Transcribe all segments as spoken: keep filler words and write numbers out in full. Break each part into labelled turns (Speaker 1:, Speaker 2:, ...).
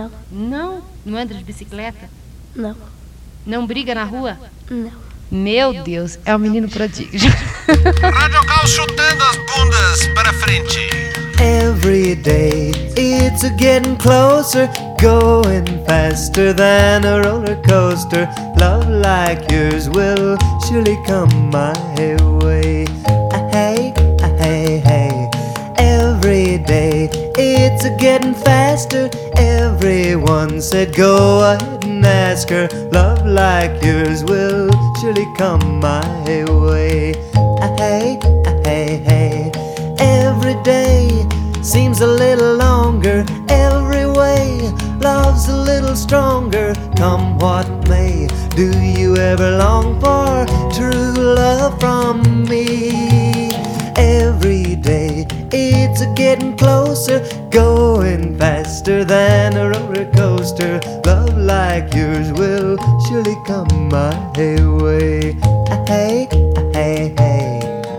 Speaker 1: Não.
Speaker 2: Não? Não anda de bicicleta?
Speaker 1: Não.
Speaker 2: Não briga na rua?
Speaker 1: Não.
Speaker 2: Meu Deus, é um menino prodígio.
Speaker 3: Rádio Caos chutando as bundas para frente.
Speaker 4: Every day it's a getting closer, going faster than a roller coaster. Love like yours will surely come my way. Ah, hey, ah, hey, hey. Every day it's a getting faster. Everyone said go ahead and ask her. Love like yours will surely come my way. Ah, hey, ah, hey, hey. Every day seems a little longer. Every way love's a little stronger. Come what may, do you ever long for true love from me? Every day it's a getting closer, going faster than a roller coaster. Love like yours will surely come my way. Ah, hey, ah, hey, hey.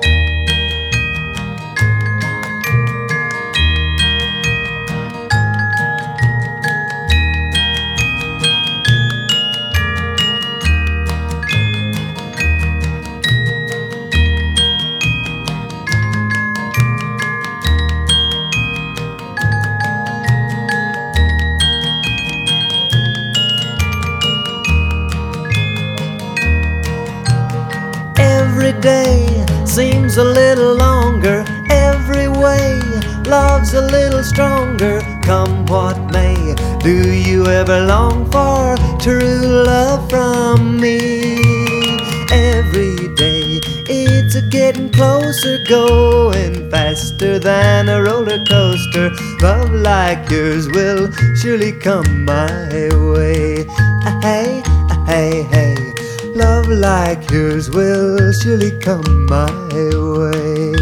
Speaker 4: Every day seems a little longer. Every way love's a little stronger. Come what may, do you ever long for true love from me? Every day it's a getting closer, going faster than a roller coaster. Love like yours will surely come my way. Ah, hey, ah, hey, hey. Love like yours will surely come my way.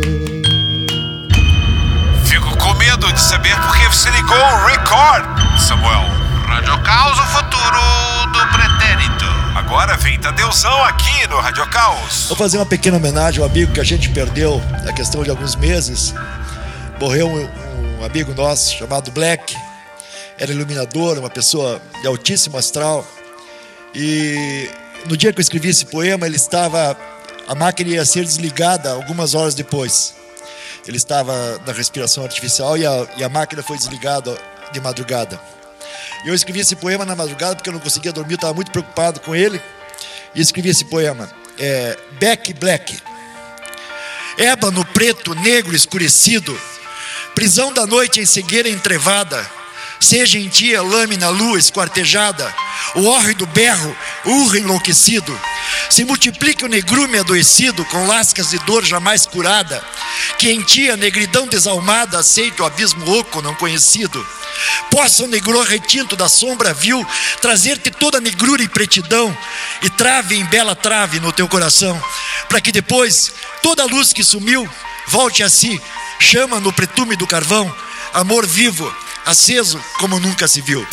Speaker 3: Fico com medo de saber por que você ligou o record, Samuel. Rádio Caos, o futuro do pretérito. Agora vem Tadeuzão aqui no Rádio Caos.
Speaker 5: Vou fazer uma pequena homenagem ao amigo que a gente perdeu na questão de alguns meses. Morreu um, um amigo nosso chamado Black. Era iluminador, uma pessoa de altíssimo astral. E no dia que eu escrevi esse poema, ele estava, a máquina ia ser desligada algumas horas depois. Ele estava na respiração artificial e a, e a máquina foi desligada de madrugada. E eu escrevi esse poema na madrugada porque eu não conseguia dormir, eu estava muito preocupado com ele. E escrevi esse poema, é, Beck Black. Ébano preto, negro, escurecido, prisão da noite em cegueira entrevada. Seja em ti a lâmina, a lua esquartejada, o hórrido berro, urra enlouquecido. Se multiplique o negrume adoecido, com lascas de dor jamais curada. Que em ti a negridão desalmada aceite o abismo oco não conhecido. Possa o negror retinto da sombra vil trazer-te toda a negrura e pretidão, e trave em bela trave no teu coração, para que depois toda a luz que sumiu volte a si, chama no pretume do carvão, amor vivo, aceso como nunca se viu.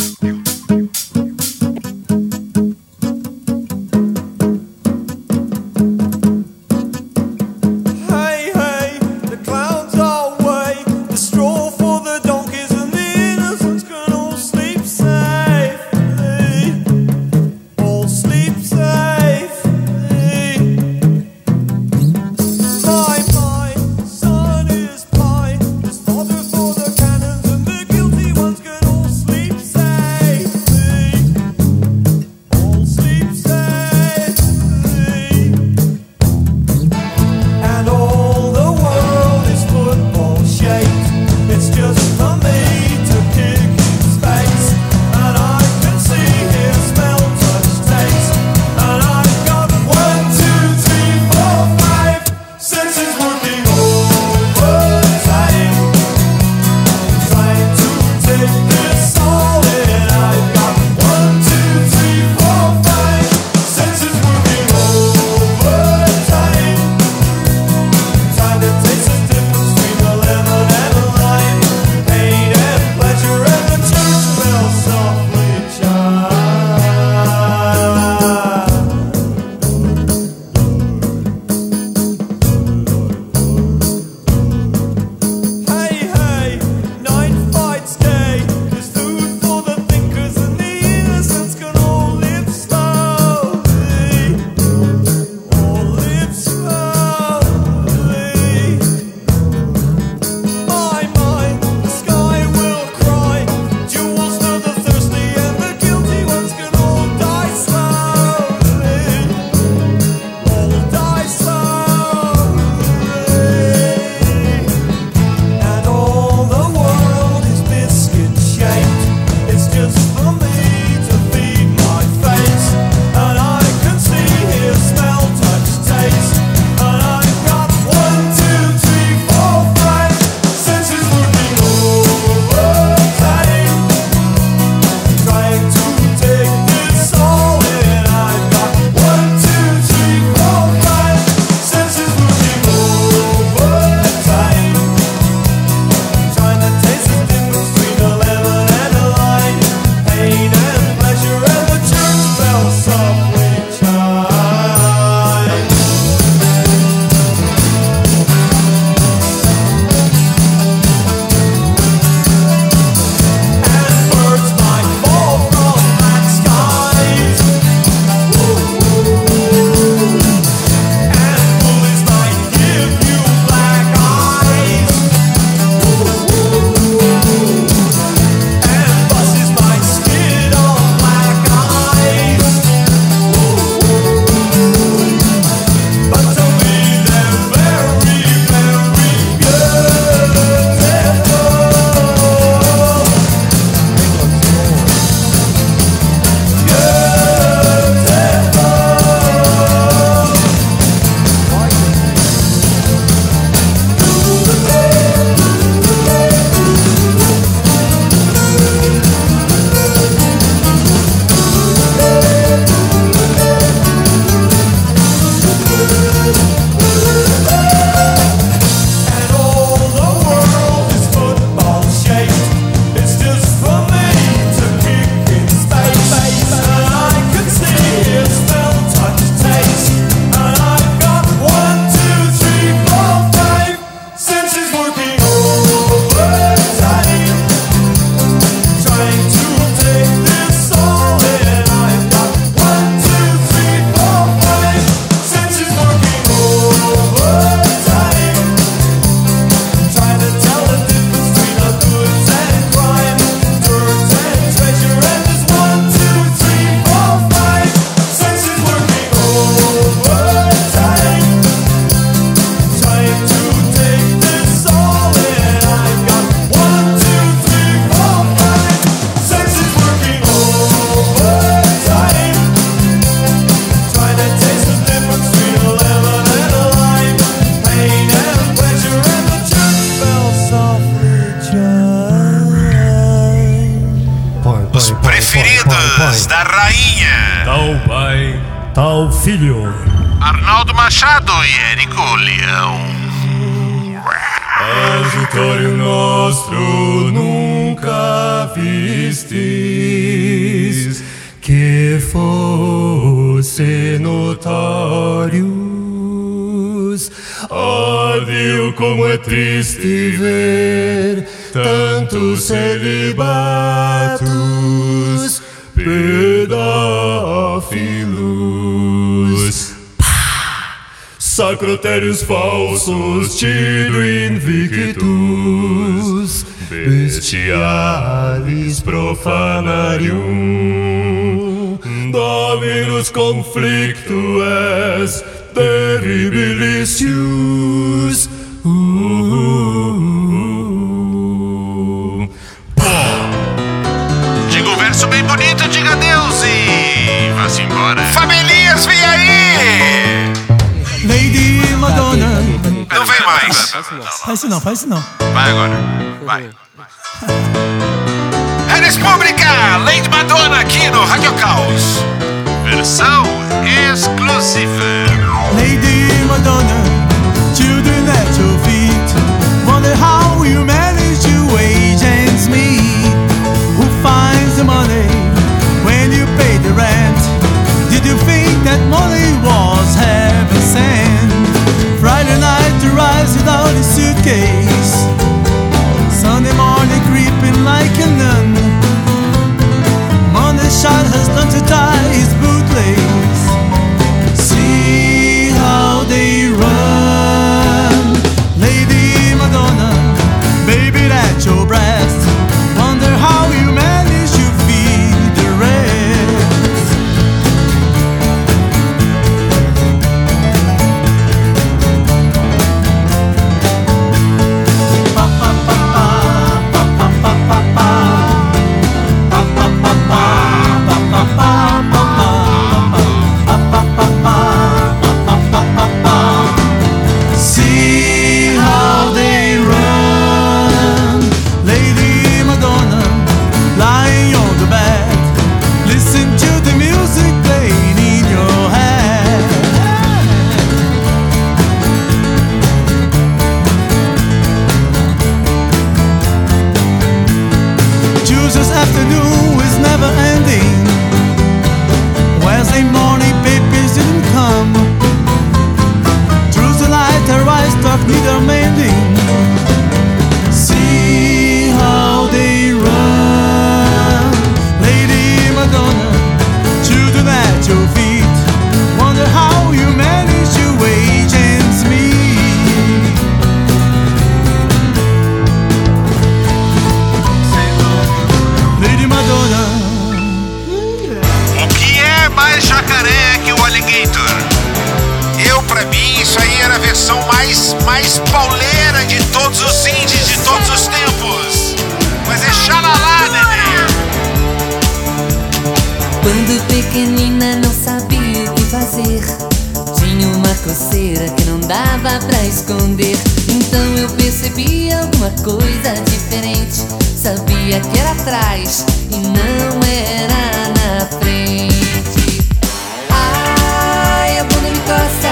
Speaker 6: Say
Speaker 3: preferidos da rainha.
Speaker 1: Tal pai, tal filho.
Speaker 3: Arnaldo Machado e Érico Leão.
Speaker 1: Agitório nostro nunca vistes, que fosse notários. Ah, Deus, como é triste ver tantos celibatos, pedófilos, sacrotérios falsos, tido invictus, bestialis profanarium, dominus conflictu est terribilicius. Uh, uh, uh.
Speaker 3: Diga um verso bem bonito, diga adeus e vá-se embora. Famílias, vem aí!
Speaker 6: Lady Madonna.
Speaker 3: Não vem mais.
Speaker 6: Faz isso não, faz isso não.
Speaker 3: Vai agora, vai. Eres Pública, Lady Madonna aqui no Rádio Caos. Versão exclusiva.
Speaker 6: Lady Madonna, children at your feet. Wonder how you manage to wage and meet. Who finds the money when you pay the rent? Did you think that money was heaven sent? Friday night to rise without a suitcase. Sunday morning creeping like a nun. Monday shot has learned to tie his bootlace. See how they run. Lady Madonna, baby at your breast. Wonder how you manage to feed the rest. Pa pa pa pa pa pa pa pa pa pa pa pa pa pa pa pa. See how they run. Lady Madonna, lying on the bed. Listen to the music playing in your head. Tuesday's afternoon is never ending. Wednesday morning papers didn't come. Through the light her eyes talk neither mending. See how they run. Lady Madonna, children at your feet. Wonder how you manage to wage ends meet. Lady Madonna.
Speaker 3: O que é mais jacaré que o alligator? Eu, pra mim, isso aí era a versão mais, mais pauleira de todos os indies de todos os tempos. Mas é xalalá, neném.
Speaker 7: Quando pequenina não sabia o que fazer. Tinha uma coceira que não dava pra esconder. Então eu percebi alguma coisa diferente. Sabia que era atrás e não era na frente. Ai, a bunda me coça.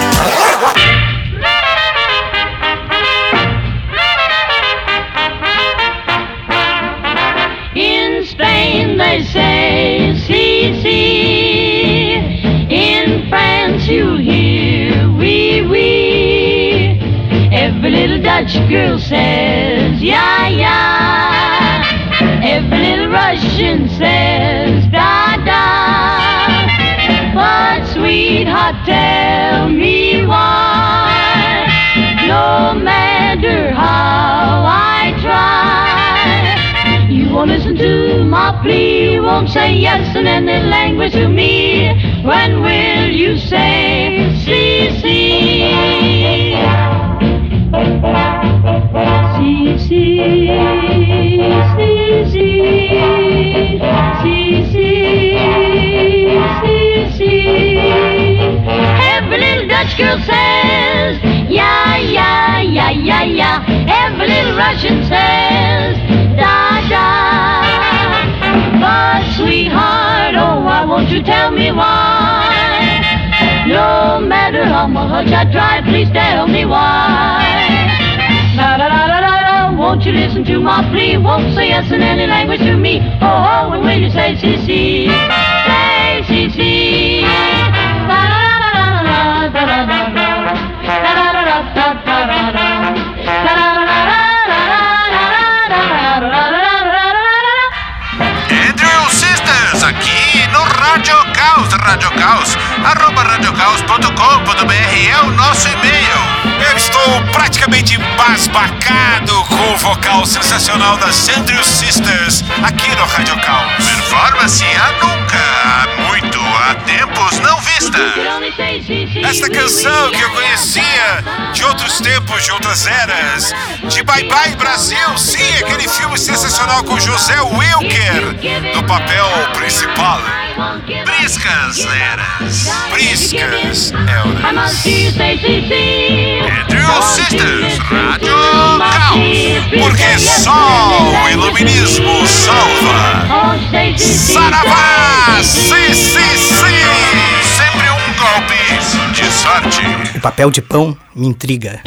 Speaker 8: In Spain they say si, si. In France you hear oui, oui. Every little Dutch girl says yeah, yeah. Every little Russian says da, da. But sweetheart, tell me why. No matter how I try, you won't listen to my plea. You won't say yes in any language to me. When will you say si, si? Si, si, si, si, si, si, si, si. Every little Dutch girl says yeah, yeah, yeah, yeah, yeah. Every little Russian says da, da. But sweetheart, you tell me why? No matter how much I try, please tell me why. La da da da da da, won't you listen to my plea? Won't say yes in any language to me. Oh oh, and when you say si si, say si si. La da da da da da da da da, la da da da da da da da, la da da da da da da da da da.
Speaker 3: Andrew Sisters, aqui no Rádio Caos, Rádio Caos, arroba radiocaos ponto com ponto br é o nosso e-mail. Eu estou praticamente embasbacado com o vocal sensacional das Andrew Sisters aqui no Rádio Caos. Performance a nunca, há muito, há tempos não vista. Esta canção que eu conhecia de outros tempos, de outras eras, de Bye Bye Brasil, sim, aquele filme sensacional com José Wilker no papel principal. Briscas eras, briscas eras. Andrew Sisters, Rádio Caos, porque só o iluminismo salva. Saravá, sim, sim, sim, sempre um golpe de sorte.
Speaker 9: O papel de pão me intriga.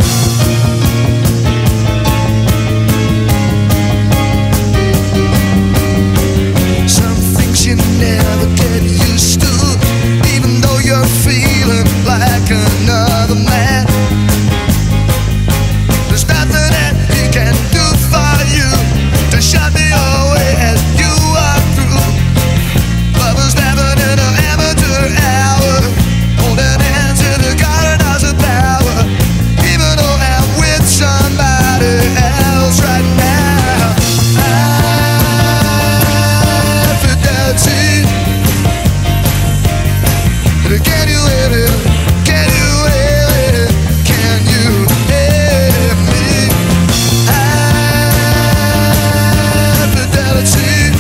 Speaker 10: Some things you never get used to, even though you're feeling like another man. There's nothing that he can do for you to shut me away as you are through. Lovers never in an amateur hour, holding hands in the garden house of power. Even though I'm with somebody else right now, I fidelity. Can you hear it? Can you hear it? Can you hear me? I fidelity.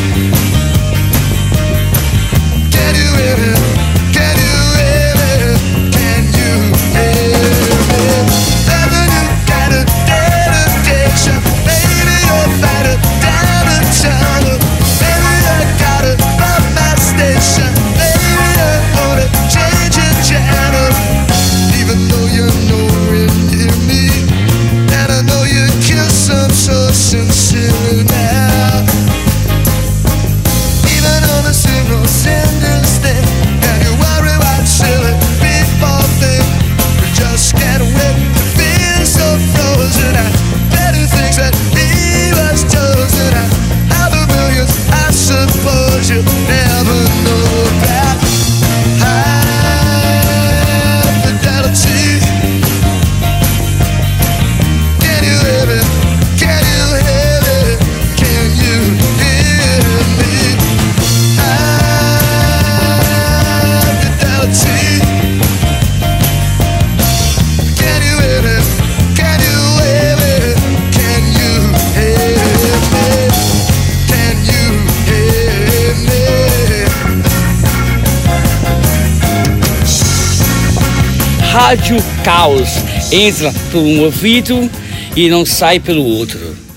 Speaker 10: Can you hear it? Can you hear it? Can you hear me? Loving you got a dedication. Baby, you'll find it down the tunnel. Baby, I got it from my station. Baby, I want it, changing channel. Even though you're nowhere near me, and I know you kiss them so sincerely now. Even on a single sentence thing, and you worry about silly people think we just can't wait to feel so frozen. I better things that leave us chosen. Out of millions, I suppose you never know that. High fidelity. Can you hear it? Can you hear it? Can you hear me? High fidelity. Can you hear it? Can you hear it? Can you hear me? Can you hear me?
Speaker 11: Rádio Caos entra por um ouvido e não sai pelo outro.